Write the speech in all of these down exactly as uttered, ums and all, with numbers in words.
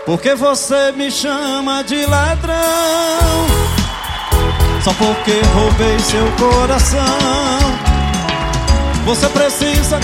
Porque você me chama de ladrão, só porque roubei seu coração. Você precisa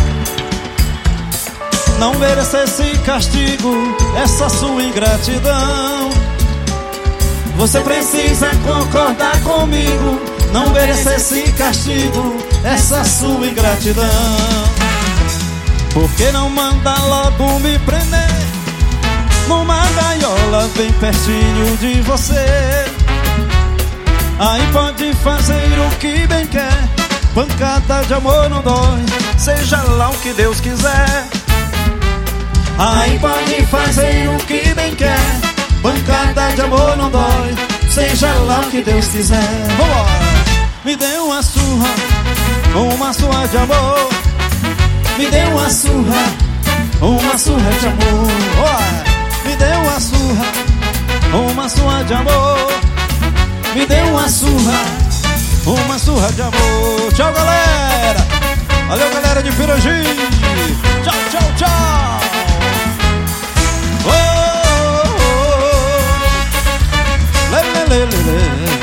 não merecer esse castigo, essa sua ingratidão. Você precisa concordar comigo, não merecer esse castigo, essa sua ingratidão. Por que não manda logo me prender numa gaiola bem pertinho de você? Aí pode fazer o que bem quer, pancada de amor não dói, seja lá o que Deus quiser. Aí pode fazer o que bem quer, pancada de amor não dói, seja lá o que Deus quiser. Vambora! Me dê uma surra, uma surra de amor. Me dê uma surra, uma surra de amor. Oh, me dê uma surra, uma surra de amor. Me dê uma surra, uma surra de amor. Tchau, galera. Valeu, galera de Pirangi. Tchau, tchau, tchau. Oh, oh, oh. Lê, lê, lê, lê.